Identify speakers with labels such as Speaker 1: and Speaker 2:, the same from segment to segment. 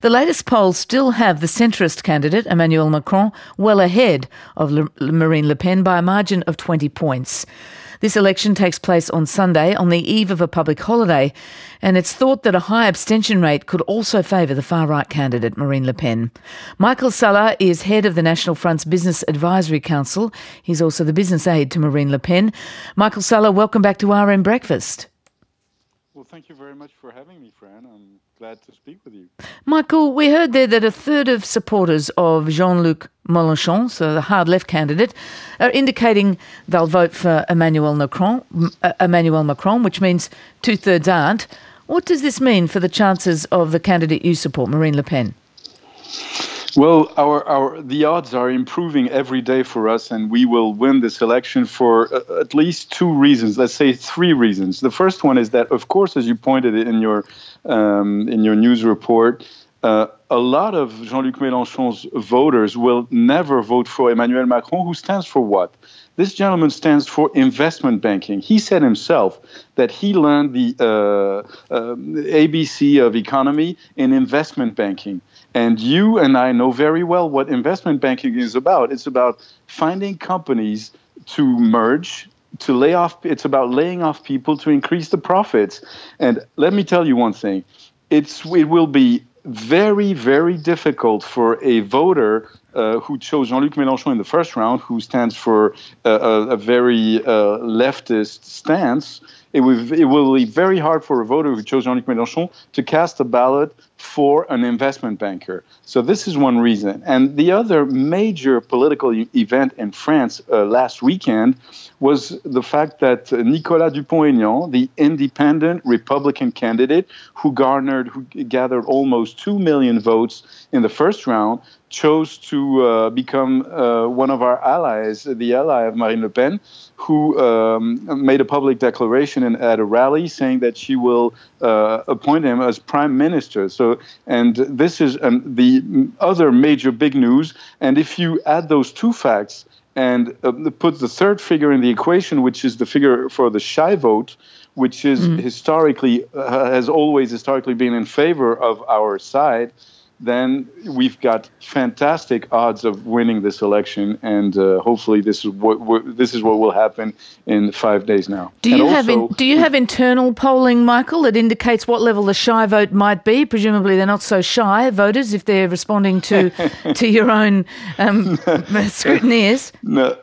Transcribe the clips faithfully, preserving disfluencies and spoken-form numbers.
Speaker 1: The latest polls still have the centrist candidate, Emmanuel Macron, well ahead of Le- Marine Le Pen by a margin of twenty points. This election takes place on Sunday, on the eve of a public holiday, and it's thought that a high abstention rate could also favour the far-right candidate, Marine Le Pen. Michael Salah is head of the National Front's Business Advisory Council. He's also the business aide to Marine Le Pen. Michael Salah, welcome back to R M Breakfast.
Speaker 2: Well, thank you very much for having me, Fran. I'm glad to speak with you.
Speaker 1: Michael, we heard there that a third of supporters of Jean-Luc Mélenchon, so the hard left candidate, are indicating they'll vote for Emmanuel Macron, uh, Emmanuel Macron, which means two-thirds aren't. What does this mean for the chances of the candidate you support, Marine Le Pen?
Speaker 2: Well, our, our the odds are improving every day for us, and we will win this election for uh, at least two reasons. Let's say three reasons. The first one is that, of course, as you pointed in your um, in your news report, uh, a lot of Jean-Luc Mélenchon's voters will never vote for Emmanuel Macron, who stands for what? This gentleman stands for investment banking. He said himself that he learned the uh, uh, A B C of economy in investment banking. And you and I know very well what investment banking is about. It's about finding companies to merge, to lay off. It's about laying off people to increase the profits. And let me tell you one thing. It's it will be very, very difficult for a voter uh, who chose Jean-Luc Mélenchon in the first round, who stands for uh, a, a very uh, leftist stance. It will, it will be very hard for a voter who chose Jean-Luc Mélenchon to cast a ballot for an investment banker. So this is one reason. And the other major political e- event in France uh, last weekend was the fact that uh, Nicolas Dupont-Aignan, the independent Republican candidate who garnered, who gathered almost two million votes in the first round, chose to uh, become uh, one of our allies, the ally of Marine Le Pen, who um, made a public declaration in, at a rally saying that she will uh, appoint him as prime minister. So, and this is um, the other major big news. And if you add those two facts and uh, put the third figure in the equation, which is the figure for the shy vote, which is mm. historically, uh, has always historically been in favor of our side, then we've got fantastic odds of winning this election, and uh, hopefully this is what this is what will happen in five days now.
Speaker 1: Do you
Speaker 2: and
Speaker 1: have
Speaker 2: also,
Speaker 1: in, do you have internal polling, Michael, that indicates what level the shy vote might be? Presumably, they're not so shy voters if they're responding to to your own um, scrutineers.
Speaker 2: No.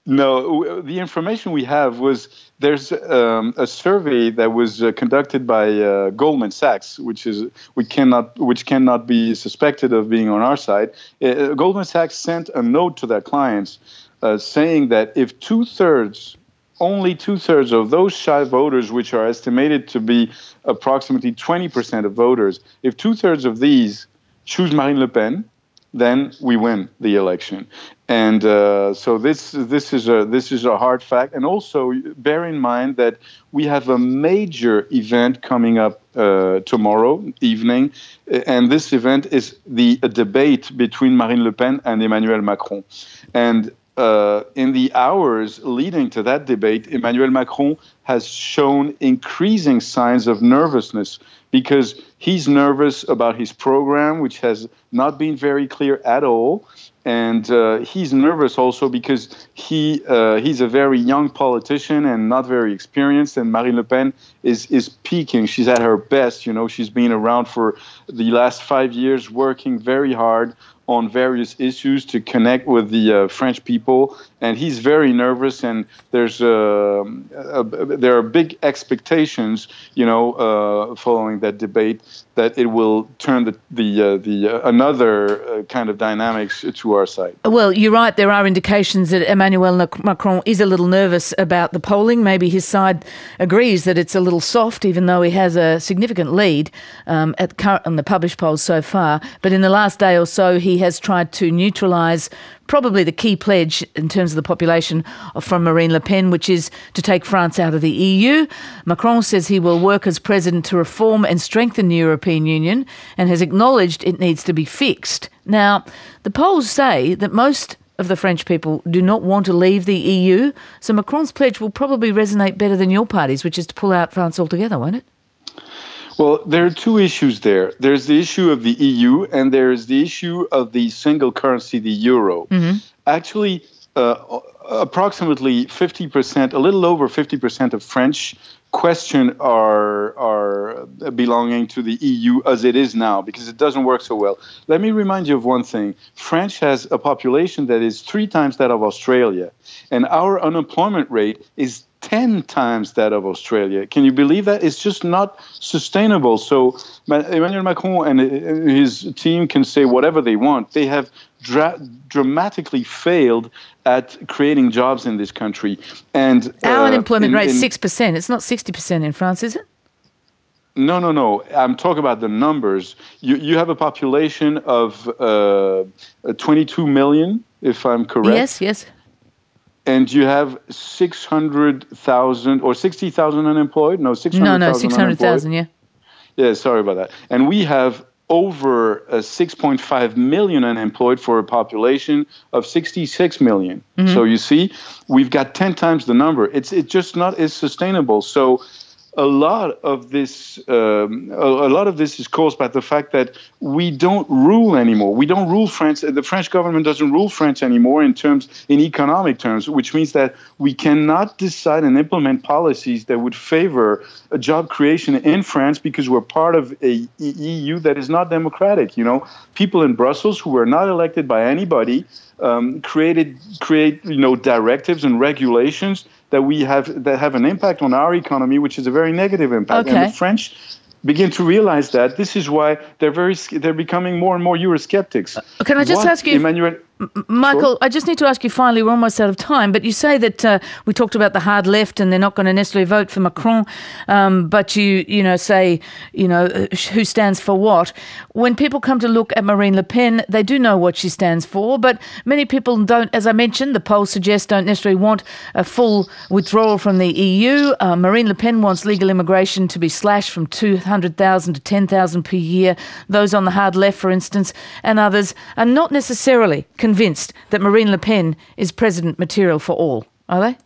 Speaker 2: No, the information we have was there's um, a survey that was uh, conducted by uh, Goldman Sachs, which is we cannot which cannot be suspected of being on our side. Uh, Goldman Sachs sent a note to their clients uh, saying that if two thirds, only two thirds of those shy voters, which are estimated to be approximately twenty percent of voters, if two thirds of these choose Marine Le Pen, then we win the election. And uh, so this this is a this is a hard fact. And also bear in mind that we have a major event coming up uh, tomorrow evening, and this event is the a debate between Marine Le Pen and Emmanuel Macron. And uh, in the hours leading to that debate, Emmanuel Macron has shown increasing signs of nervousness because he's nervous about his program, which has not been very clear at all. And uh, he's nervous also because he uh, he's a very young politician and not very experienced. And Marine Le Pen is is peaking. She's at her best. You know, she's been around for the last five years, working very hard on various issues to connect with the uh, French people, and he's very nervous. And there's uh, a, there are big expectations, you know, uh, following that debate, that it will turn the the uh, the uh, another uh, kind of dynamics to our side.
Speaker 1: Well, you're right. There are indications that Emmanuel Macron is a little nervous about the polling. Maybe his side agrees that it's a little soft, even though he has a significant lead um, at current, on the published polls so far. But in the last day or so, he has tried to neutralise probably the key pledge in terms of the population from Marine Le Pen, which is to take France out of the E U. Macron says he will work as president to reform and strengthen the European Union and has acknowledged it needs to be fixed. Now, the polls say that most of the French people do not want to leave the E U, so Macron's pledge will probably resonate better than your party's, which is to pull out France altogether, won't it?
Speaker 2: Well, there are two issues there. There's the issue of the E U, and there's the issue of the single currency, the euro. Mm-hmm. Actually, uh, approximately fifty percent, a little over fifty percent of French question our, our belonging to the E U as it is now, because it doesn't work so well. Let me remind you of one thing. France has a population that is three times that of Australia, and our unemployment rate is ten times that of Australia. Can you believe that? It's just not sustainable. So Emmanuel Macron and his team can say whatever they want. They have dra- dramatically failed at creating jobs in this country. And
Speaker 1: our uh, unemployment rate is
Speaker 2: in,
Speaker 1: six percent. It's not sixty percent in France, is it?
Speaker 2: No, no, no. I'm talking about the numbers. You you have a population of uh, twenty-two million, if I'm correct.
Speaker 1: Yes, yes.
Speaker 2: And you have six hundred thousand or sixty thousand unemployed? No, six hundred thousand.
Speaker 1: No, no, six hundred thousand, yeah.
Speaker 2: Yeah, sorry about that. And we have over uh, six point five million unemployed for a population of sixty-six million. Mm-hmm. So you see, we've got ten times the number. It's it's just not as sustainable. So a lot of this, um, a, a lot of this is caused by the fact that we don't rule anymore. We don't rule France. The French government doesn't rule France anymore in terms, in economic terms, which means that we cannot decide and implement policies that would favor a job creation in France because we're part of a E U that is not democratic. You know, people in Brussels who were not elected by anybody um, created create you know directives and regulations that we have that have an impact on our economy, which is a very negative impact.
Speaker 1: Okay.
Speaker 2: And the French begin to realize that. This is why they're very they're becoming more and more Eurosceptics.
Speaker 1: Uh, can I just
Speaker 2: what
Speaker 1: ask you,
Speaker 2: Emmanuel?
Speaker 1: M- Michael,
Speaker 2: Sure.
Speaker 1: I just need to ask you finally, we're almost out of time, but you say that uh, we talked about the hard left and they're not going to necessarily vote for Macron, um, but you, you know, say, you know, uh, who stands for what. When people come to look at Marine Le Pen, they do know what she stands for, but many people don't, as I mentioned, the polls suggest don't necessarily want a full withdrawal from the E U. Uh, Marine Le Pen wants legal immigration to be slashed from two hundred thousand to ten thousand per year. Those on the hard left, for instance, and others are not necessarily convinced that Marine Le Pen is president material for all, are they?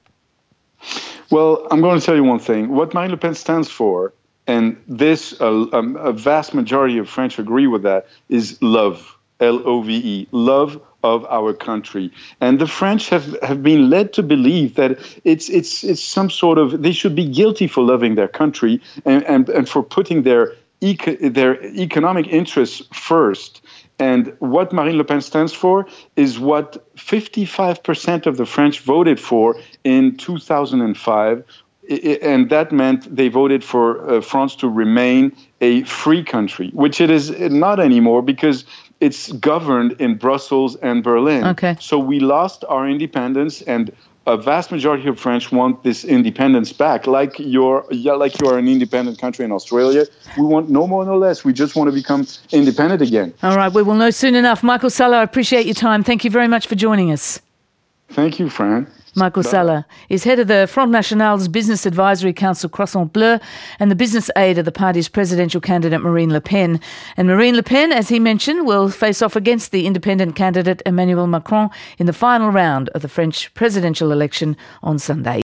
Speaker 2: Well, I'm going to tell you one thing. What Marine Le Pen stands for, and this uh, um, a vast majority of French agree with that, is love, L O V E, love of our country. And the French have, have been led to believe that it's it's it's some sort of, they should be guilty for loving their country and, and, and for putting their eco- their economic interests first. And what Marine Le Pen stands for is what fifty-five percent of the French voted for in two thousand five. And that meant they voted for uh, France to remain a free country, which it is not anymore because it's governed in Brussels and Berlin.
Speaker 1: Okay.
Speaker 2: So we lost our independence, and a vast majority of French want this independence back. Like you're, yeah, like you are an independent country in Australia. We want no more, no less. We just want to become independent again.
Speaker 1: All right, we will know soon enough. Michael Salla, I appreciate your time. Thank you very much for joining us.
Speaker 2: Thank you, Fran.
Speaker 1: Michael Salla is head of the Front National's Business Advisory Council Croissant Bleu and the business aide of the party's presidential candidate Marine Le Pen. And Marine Le Pen, as he mentioned, will face off against the independent candidate Emmanuel Macron in the final round of the French presidential election on Sunday.